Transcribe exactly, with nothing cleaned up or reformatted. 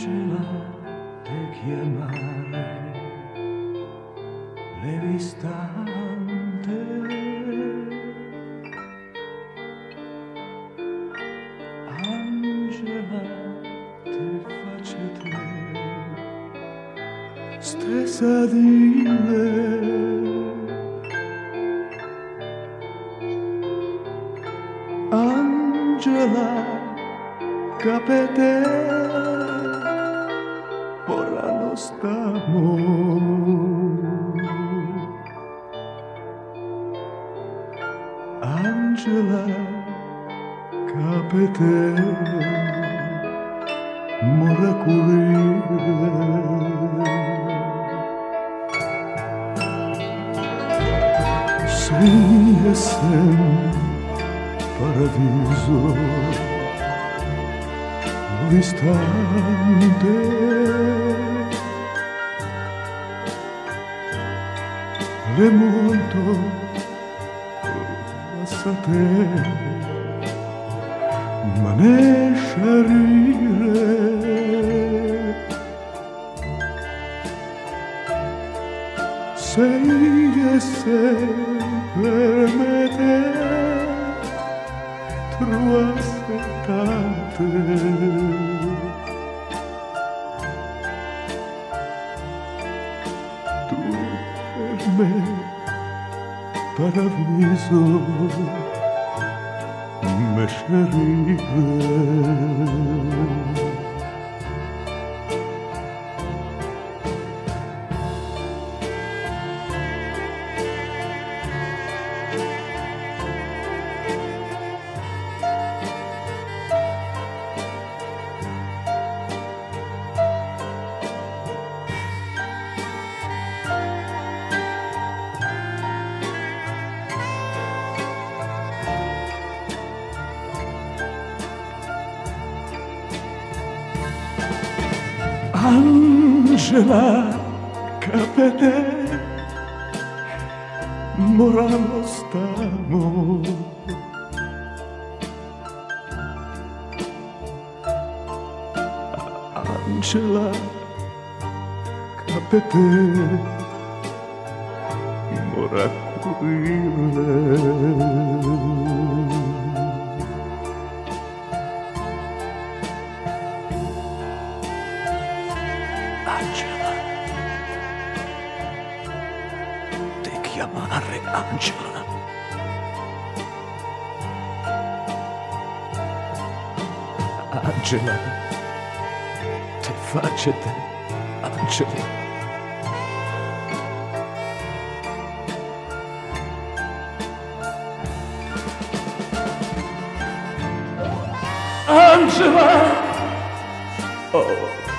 Angela te chiamare l'evistante. Angela te face te stessa dire Angela capete ora lo stiamo Angela capete mora curire sei e sem paradiso distante le molto passate ma ne sciarire sei e sei per me te trovasse tante tu per me paradiso me scerire Angela capete mora lo stiamo Angela capete mora curire Angela, te chiamare Angela. Angela, te facete Angela. Angela, oh.